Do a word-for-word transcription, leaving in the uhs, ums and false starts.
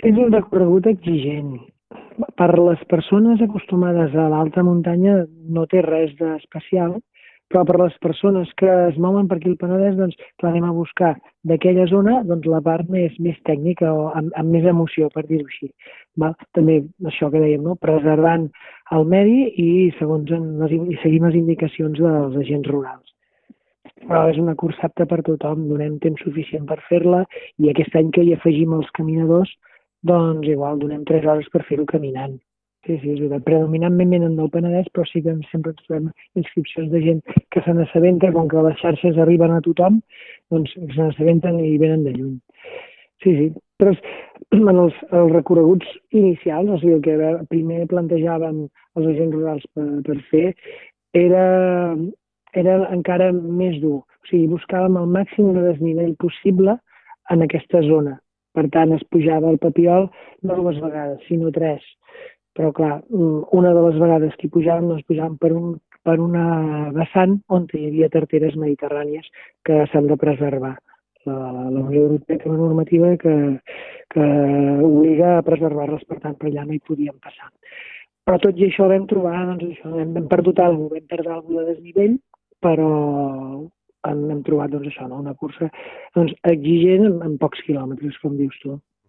És un recorregut exigent. Per les persones acostumades a l'alta muntanya no té res d'especial, però per les persones que es mouen per aquí al Penedès, doncs, clar, anem a buscar d'aquella zona doncs, la part més, més tècnica o amb, amb més emoció, per dir-ho així. Val? També això que dèiem, no? Preservant el medi i, segons les, i seguint les indicacions dels agents rurals. Però és una cursa apta per tothom, donem temps suficient per fer-la i aquest any que hi afegim els caminadors, doncs igual donem tres hores per fer-ho caminant. Sí, sí, és veritat. Predominantment venen del Penedès, però sí que sempre trobem inscripcions de gent que se n'assabenta, com que les xarxes arriben a tothom, doncs se n'assabenten i venen de lluny. Sí, sí. Però en els, els recorreguts inicials, o sigui, el que primer plantejàvem els agents rurals per, per fer, era, era encara més dur. O sigui, buscàvem el màxim de desnivell possible en aquesta zona. Per tant, es pujava el Papiol no dues vegades, sinó tres. Però, clar, una de les vegades que hi pujàvem, doncs pujàvem per, un, per una vessant on hi havia tarteres mediterrànies que s'han de preservar. La, la Unió Europea té una normativa que, que obliga a preservar-les, per tant, per allà no hi podíem passar. Però tot i això vam trobar, doncs això, hem, hem perdut alguna cosa, vam perdre alguna de desnivell, però hem, hem trobat, doncs això, no? Una cursa doncs, exigent en, en pocs quilòmetres, com dius tu.